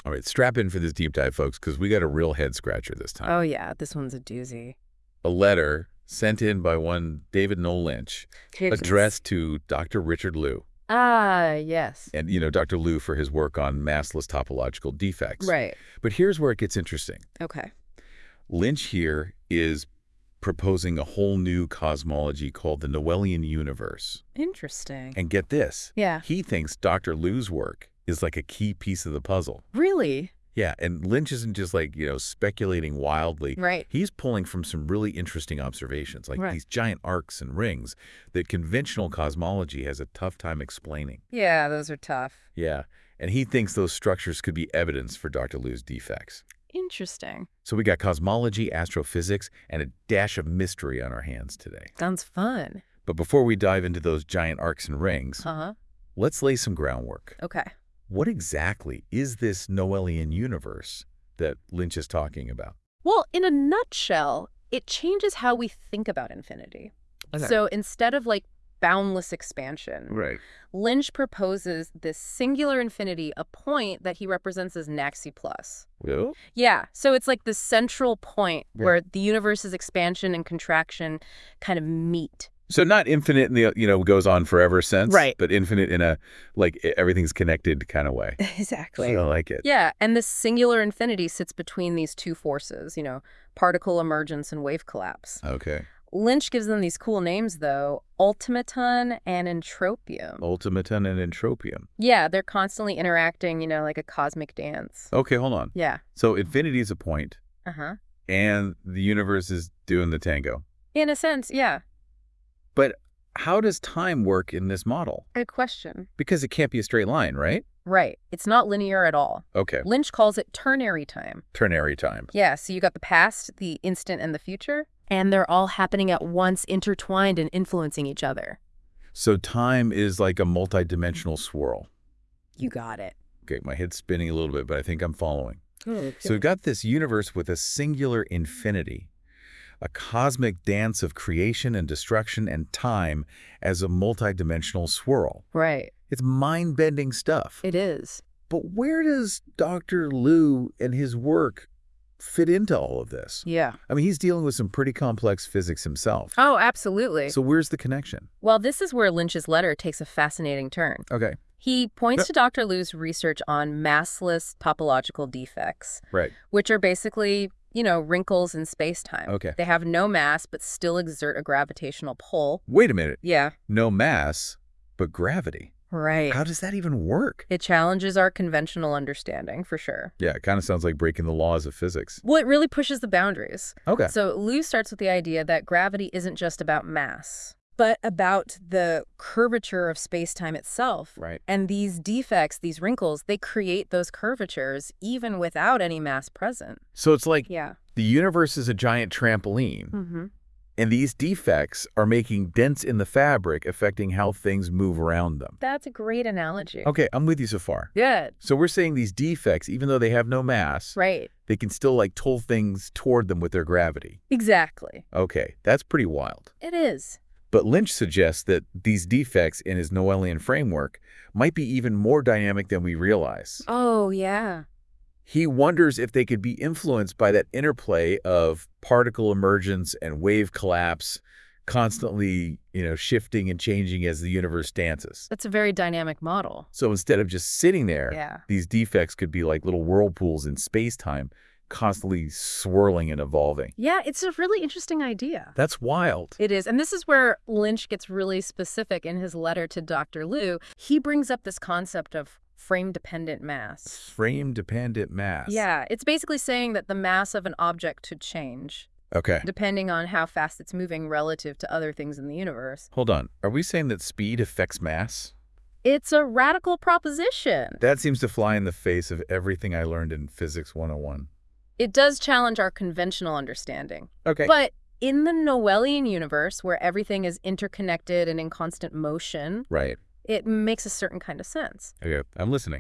All right, strap in for this deep dive, folks, because we got a real head scratcher this time. Oh, yeah, this one's a doozy. A letter sent in by one David Noel Lynch, addressed to Dr. Richard Liu. Ah, yes. And, Dr. Liu for his work on massless topological defects. Right. But here's where it gets interesting. Okay. Lynch here is proposing a whole new cosmology called the Noelian universe. Interesting. And get this. Yeah. He thinks Dr. Liu's work is like a key piece of the puzzle. Really? Yeah, and Lynch isn't just speculating wildly. Right. He's pulling from some really interesting observations, like Right. these giant arcs and rings that conventional cosmology has a tough time explaining. Yeah, those are tough. Yeah, and he thinks those structures could be evidence for Dr. Liu's defects. Interesting. So we got cosmology, astrophysics, and a dash of mystery on our hands today. Sounds fun. But before we dive into those giant arcs and rings, Uh-huh. let's lay some groundwork. Okay. What exactly is this Noelian universe that Lynch is talking about? Well, in a nutshell, it changes how we think about infinity. Okay. So instead of boundless expansion, Right. Lynch proposes this singular infinity, a point that he represents as Naxi plus. Well, Yeah, so it's like the central point Yeah. where the universe's expansion and contraction kind of meet. so not infinite in the, goes on forever sense. Right. But infinite in a, everything's connected kind of way. Exactly. I like it. Yeah, and this singular infinity sits between these two forces, particle emergence and wave collapse. Okay. Lynch gives them these cool names, though, ultimaton and entropium. Ultimaton and entropium. Yeah, they're constantly interacting, like a cosmic dance. Okay, hold on. Yeah. So infinity is a point, Uh-huh. and the universe is doing the tango. In a sense, yeah. But how does time work in this model? Good question. Because it can't be a straight line, right? Right. It's not linear at all. Okay. Lynch calls it ternary time. Ternary time. Yeah, so you got the past, the instant, and the future, and they're all happening at once, intertwined and influencing each other. So time is like a multidimensional swirl. You got it. Okay, my head's spinning a little bit, but I think I'm following. Oh, So we've got this universe with a singular infinity, a cosmic dance of creation and destruction and time as a multidimensional swirl. right. It's mind-bending stuff. It is. But where does Dr. Liu and his work fit into all of this? Yeah. I mean, he's dealing with some pretty complex physics himself. Oh, absolutely. So where's the connection? Well, this is where Lynch's letter takes a fascinating turn. Okay, He points to Dr. Liu's research on massless topological defects, right. which are basically, wrinkles in space-time. Okay. They have no mass but still exert a gravitational pull. Wait a minute. Yeah. No mass, but gravity. Right. How does that even work? It challenges our conventional understanding, for sure. Yeah, it kind of sounds like breaking the laws of physics. Well, it really pushes the boundaries. Okay. So Liu starts with the idea that gravity isn't just about mass, but about the curvature of space-time itself. Right. And these defects, these wrinkles, they create those curvatures even without any mass present. So it's like Yeah. the universe is a giant trampoline, Mm-hmm. and these defects are making dents in the fabric affecting how things move around them. That's a great analogy. Okay, I'm with you so far. Good. So we're saying these defects, even though they have no mass, Right. they can still pull things toward them with their gravity. Exactly. Okay, that's pretty wild. It is. But Lynch suggests that these defects in his Noelian framework might be even more dynamic than we realize. Oh, yeah. He wonders if they could be influenced by that interplay of particle emergence and wave collapse, constantly, shifting and changing as the universe dances. That's a very dynamic model. So instead of just sitting there, Yeah. these defects could be like little whirlpools in space-time, constantly swirling and evolving. Yeah, it's a really interesting idea. That's wild. It is. And this is where Lynch gets really specific in his letter to Dr. Liu. He brings up this concept of frame-dependent mass. Frame-dependent mass. Yeah, it's basically saying that the mass of an object could change, Okay. depending on how fast it's moving relative to other things in the universe. Hold on. Are we saying that speed affects mass? It's a radical proposition. That seems to fly in the face of everything I learned in Physics 101. It does challenge our conventional understanding. Okay. But in the Noelian universe, where everything is interconnected and in constant motion, Right. it makes a certain kind of sense. Okay, I'm listening.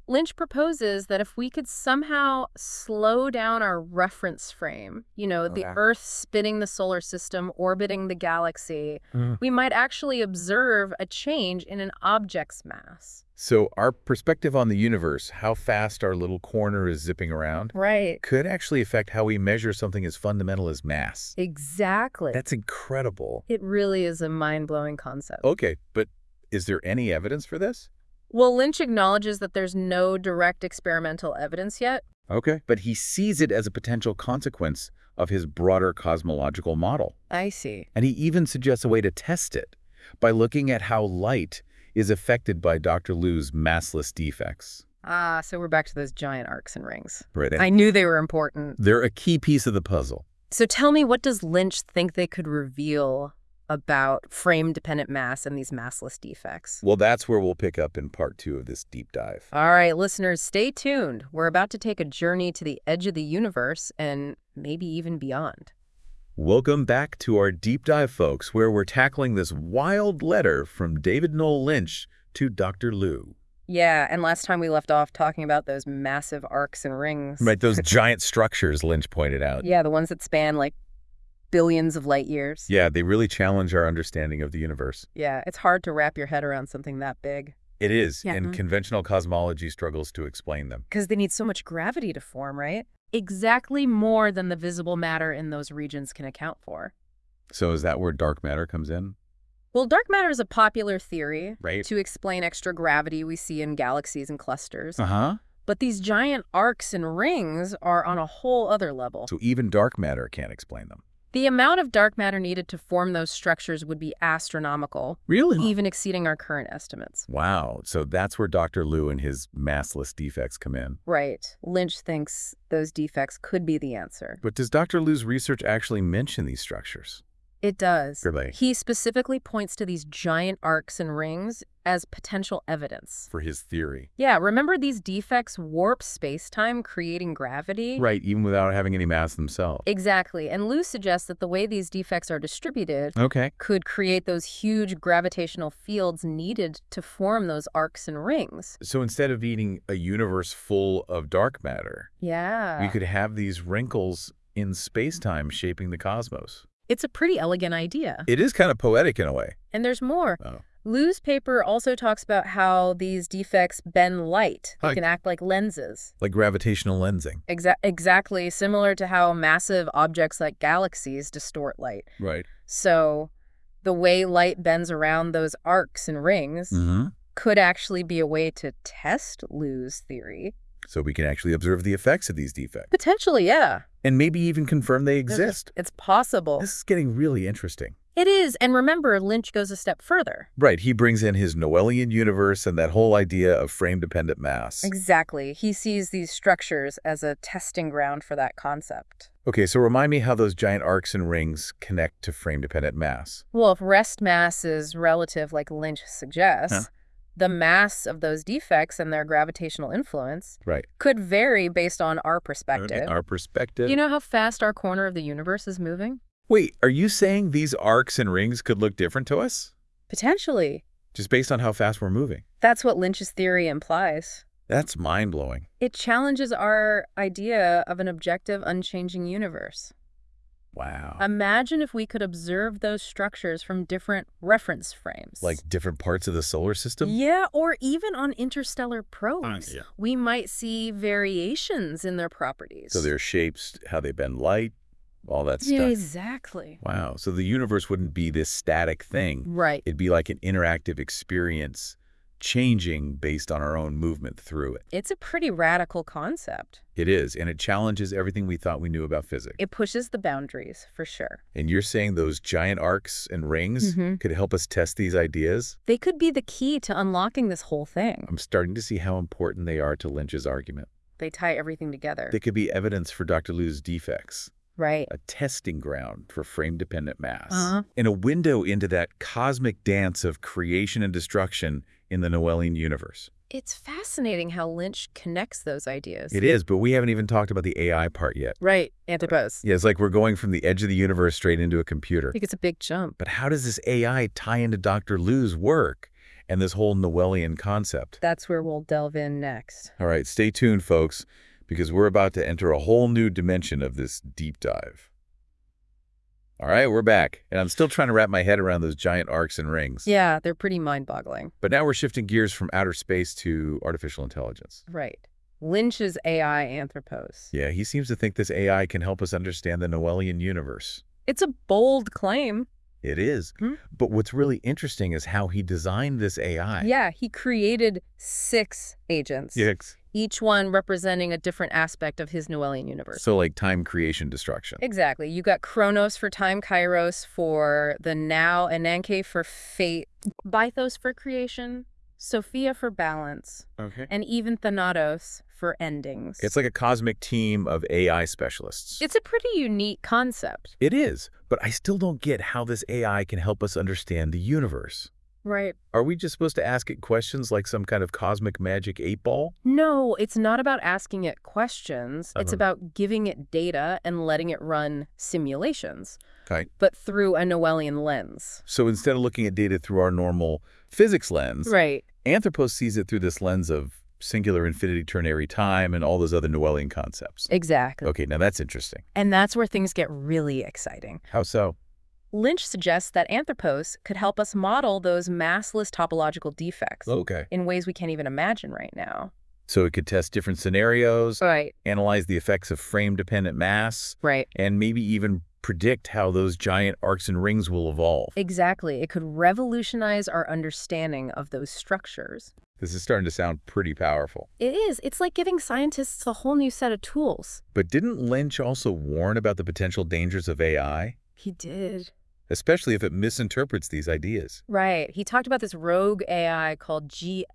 Lynch proposes that if we could somehow slow down our reference frame, the Okay. Earth spinning the solar system, orbiting the galaxy, Mm. we might actually observe a change in an object's mass. So our perspective on the universe, how fast our little corner is zipping around, Right. could actually affect how we measure something as fundamental as mass. Exactly. That's incredible. It really is a mind-blowing concept. Okay, but is there any evidence for this? Well, Lynch acknowledges that there's no direct experimental evidence yet. Okay. But he sees it as a potential consequence of his broader cosmological model. I see. And he even suggests a way to test it by looking at how light is affected by Dr. Liu's massless defects. Ah, so we're back to those giant arcs and rings. Right. I knew they were important. They're a key piece of the puzzle. So tell me, what does Lynch think they could reveal about frame-dependent mass and these massless defects? Well, that's where we'll pick up in part 2 of this deep dive. All right, listeners, stay tuned. We're about to take a journey to the edge of the universe and maybe even beyond. Welcome back to our deep dive, folks, where we're tackling this wild letter from David Noel Lynch to Dr. Liu. Yeah, and last time we left off talking about those massive arcs and rings. Right, those giant structures Lynch pointed out. Yeah, the ones that span like billions of light years. Yeah, they really challenge our understanding of the universe. Yeah, it's hard to wrap your head around something that big. It is, Yeah. and conventional cosmology struggles to explain them. Because they need so much gravity to form, right? Exactly more than the visible matter in those regions can account for. So is that where dark matter comes in? Well, dark matter is a popular theory Right. to explain extra gravity we see in galaxies and clusters. Uh-huh. But these giant arcs and rings are on a whole other level. So even dark matter can't explain them. The amount of dark matter needed to form those structures would be astronomical, Really? even exceeding our current estimates. Wow. So that's where Dr. Liu and his massless defects come in. Right. Lynch thinks those defects could be the answer. But does Dr. Liu's research actually mention these structures? It does. Really? He specifically points to these giant arcs and rings as potential evidence. For his theory. Yeah, remember these defects warp space-time, creating gravity? Right, even without having any mass themselves. Exactly. And Liu suggests that the way these defects are distributed Okay. could create those huge gravitational fields needed to form those arcs and rings. So instead of being a universe full of dark matter, Yeah. we could have these wrinkles in space-time shaping the cosmos. It's a pretty elegant idea. It is kind of poetic in a way. And there's more. Oh. Liu's paper also talks about how these defects bend light. They Like- can act like lenses. Like gravitational lensing. Exactly, similar to how massive objects like galaxies distort light. Right. So the way light bends around those arcs and rings Mm-hmm. could actually be a way to test Liu's theory. So we can actually observe the effects of these defects. Potentially, yeah. And maybe even confirm they exist. It's possible. This is getting really interesting. It is. And remember, Lynch goes a step further. Right, he brings in his Noelian universe and that whole idea of frame-dependent mass. Exactly. He sees these structures as a testing ground for that concept. Okay, so remind me how those giant arcs and rings connect to frame-dependent mass. Well, if rest mass is relative, like Lynch suggests, Huh. the mass of those defects and their gravitational influence Right. could vary based on our perspective. Our perspective. You know how fast our corner of the universe is moving? Wait, are you saying these arcs and rings could look different to us? Potentially. Just based on how fast we're moving? That's what Lynch's theory implies. That's mind-blowing. It challenges our idea of an objective, unchanging universe. Wow. Imagine if we could observe those structures from different reference frames. Like different parts of the solar system? Yeah, or even on interstellar probes. Yeah. We might see variations in their properties. So their shapes, how they bend light, all that Yeah, stuff. exactly. Wow. So the universe wouldn't be this static thing. Right. It'd be like an interactive experience changing based on our own movement through it. It's a pretty radical concept. It is, and it challenges everything we thought we knew about physics. It pushes the boundaries, for sure. And you're saying those giant arcs and rings Mhm. could help us test these ideas? They could be the key to unlocking this whole thing. I'm starting to see how important they are to Lynch's argument. They tie everything together. They could be evidence for Dr. Liu's defects, Right. a testing ground for frame-dependent mass, Uh-huh. and a window into that cosmic dance of creation and destruction in the Noelian universe. It's fascinating how Lynch connects those ideas. It is, but we haven't even talked about the AI part yet. Right. Antipose. Yeah, it's like we're going from the edge of the universe straight into a computer. I think it's a big jump. But how does this AI tie into Dr. Liu's work and this whole Newellian concept. That's where we'll delve in next. All right, stay tuned, folks, because we're about to enter a whole new dimension of this deep dive. All right, we're back, and I'm still trying to wrap my head around those giant arcs and rings. Yeah, they're pretty mind-boggling. But now we're shifting gears from outer space to artificial intelligence. Right. Lynch's AI Anthropos. Yeah, he seems to think this AI can help us understand the Newellian universe. It's a bold claim. It is. Hmm? But what's really interesting is how he designed this AI. Yeah, he created 6 agents. Yes. Each one representing a different aspect of his Newellian universe. So like time, creation, destruction. Exactly. You got Chronos for time, Kairos for the now, Ananke for fate, Bythos for creation, Sophia for balance, Okay. and even Thanatos for endings. It's like a cosmic team of AI specialists. It's a pretty unique concept. It is, but I still don't get how this AI can help us understand the universe. Right. Are we just supposed to ask it questions like some kind of cosmic magic 8-ball? No, it's not about asking it questions. It's Uh-huh. about giving it data and letting it run simulations, Okay. but through a Newellian lens. So instead of looking at data through our normal physics lens, Right. Anthropos sees it through this lens of singular infinity ternary time and all those other Newellian concepts. Exactly. Okay, now that's interesting. And that's where things get really exciting. How so? Lynch suggests that Anthropos could help us model those massless topological defects Okay. in ways we can't even imagine right now. So it could test different scenarios, Right. analyze the effects of frame-dependent mass, Right. and maybe even predict how those giant arcs and rings will evolve. Exactly. It could revolutionize our understanding of those structures. This is starting to sound pretty powerful. It is. It's like giving scientists a whole new set of tools. But didn't Lynch also warn about the potential dangers of AI? He did. Especially if it misinterprets these ideas. Right. He talked about this rogue AI called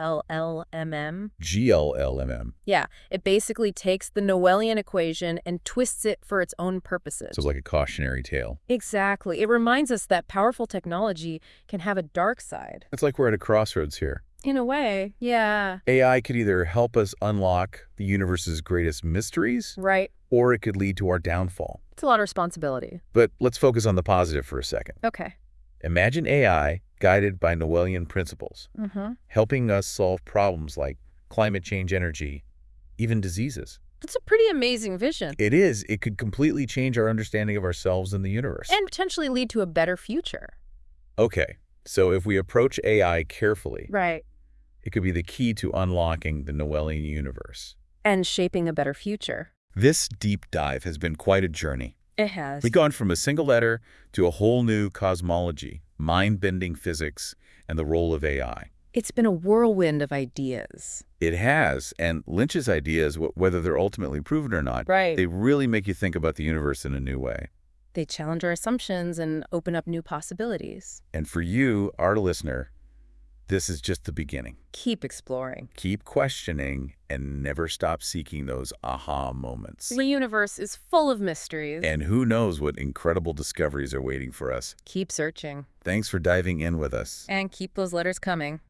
GLLMM. GLLMM. Yeah. It basically takes the Newellian equation and twists it for its own purposes. So it's like a cautionary tale. Exactly. It reminds us that powerful technology can have a dark side. It's like we're at a crossroads here. In a way, yeah. AI could either help us unlock the universe's greatest mysteries, Right. or it could lead to our downfall. It's a lot of responsibility. But let's focus on the positive for a second. Okay. Imagine AI guided by Newellian principles, Mm-hmm. helping us solve problems like climate change, energy, even diseases. It's a pretty amazing vision. It is. It could completely change our understanding of ourselves and the universe. And potentially lead to a better future. Okay, so if we approach AI carefully, Right. it could be the key to unlocking the Newellian universe. And shaping a better future. This deep dive has been quite a journey. It has. We've gone from a single letter to a whole new cosmology, mind-bending physics, and the role of AI. It's been a whirlwind of ideas. It has, and Lynch's ideas, whether they're ultimately proven or not, Right. they really make you think about the universe in a new way. They challenge our assumptions and open up new possibilities. And for you, our listener, this is just the beginning. Keep exploring. Keep questioning and never stop seeking those aha moments. The universe is full of mysteries. And who knows what incredible discoveries are waiting for us. Keep searching. Thanks for diving in with us. And keep those letters coming.